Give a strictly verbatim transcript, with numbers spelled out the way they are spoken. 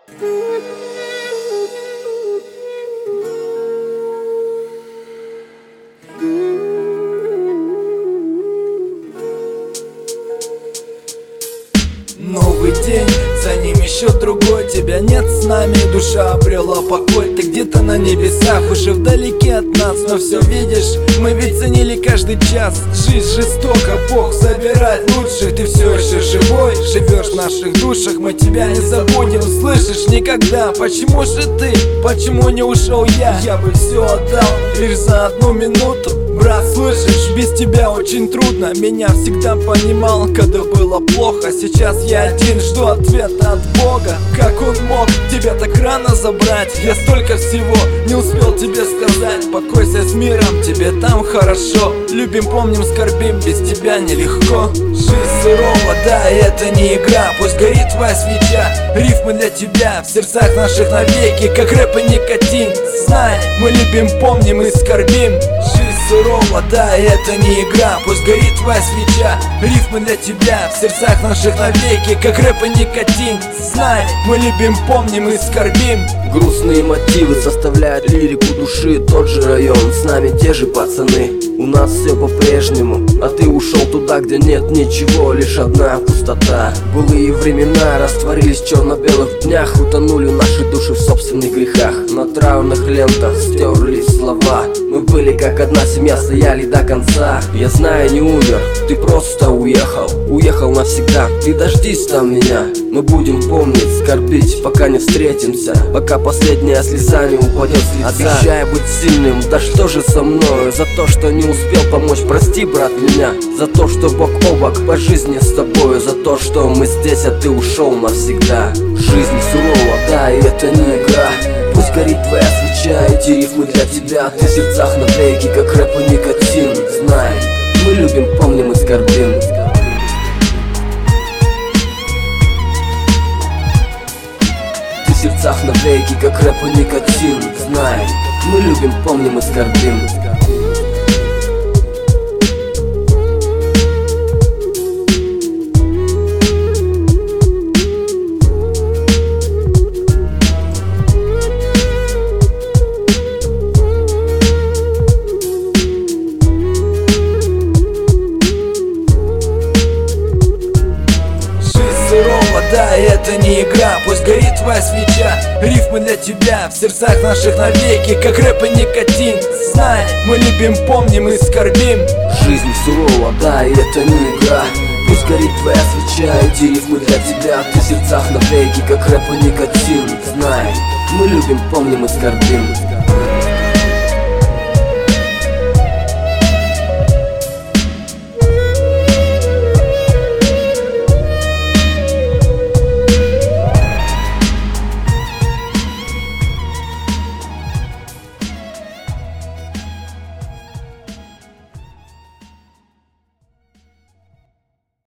Новый день, за ним еще другой. Тебя нет с нами, душа обрела покой. Ты где-то на небесах, уже вдалеке от нас. Но все видишь, мы ведь ценили каждый час. Жизнь жестока, Бог забирает лучших. Ты все еще живой, живешь в наших душах. Мы тебя не забудем, слышишь, никогда. Почему же ты, почему не ушел я? Я бы все отдал лишь за одну минуту. Брат, слышишь, без тебя очень трудно. Меня всегда понимал, когда было плохо. Сейчас я один, жду ответа от Бога. Как он мог тебя так рано забрать? Я столько всего не успел тебе сказать. Покойся с миром, тебе там хорошо. Любим, помним, скорбим, без тебя нелегко. Жизнь сурова, да, это не игра. Пусть горит твоя свеча, рифмы для тебя в сердцах наших навеки, как рэп и никотин. Знай, мы любим, помним и скорбим. Жизнь сурова, да, это не игра. Пусть горит твоя свеча, рифмы для тебя в сердцах наших навеки, как рэп и никотин. Знай, мы любим, помним и скорбим. Грустные мотивы составляют лирику души. Тот же район, с нами те же пацаны. У нас все по-прежнему, а ты ушел туда, где нет ничего, лишь одна пустота. Былые времена растворились в черно-белых днях. Утонули наши души в собственных грехах. На траурных лентах стерлись слова. Мы были как одна семья, стояли до конца. Я знаю, не умер, ты просто уехал. Уехал навсегда, ты дождись там меня. Мы будем помнить, скорбить, пока не встретимся, пока последняя слеза не упадет с лица. Обещай быть сильным, да что же со мною? За то, что не успел помочь, прости, брат, меня. За то, что бок о бок по жизни с тобою. За то, что мы здесь, а ты ушел навсегда. Жизнь сурова, да, и это не игра. Пусть горит твоя свеча, эти рифмы для тебя. Ты в сердцах навеки, как рэп и никотин. Знай, мы любим, помним и скорбим. Ты в сердцах навеки, как рэп и никотин. Знай, мы любим, помним и скорбим. Да, это не игра, пусть горит твоя свеча, рифмы для тебя в сердцах наших навеки, как рэп и никотин. Знай, мы любим, помним и скорбим. Жизнь сурова, да, и это не игра. Пусть горит твоя свеча, эти рифмы для тебя. Ты в сердцах навеки, как рэп и никотин. Знай, мы любим, помним и скорбим.